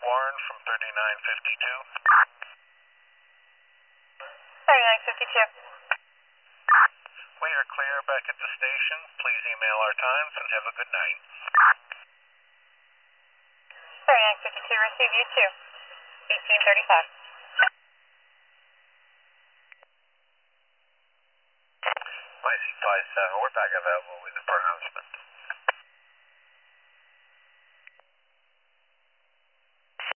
Warren from 3952. 3952. We are clear back at the station. Please email our times and have a good night. 3952, receive you too. 1835. Mike 57, we're back available with the pronouncement.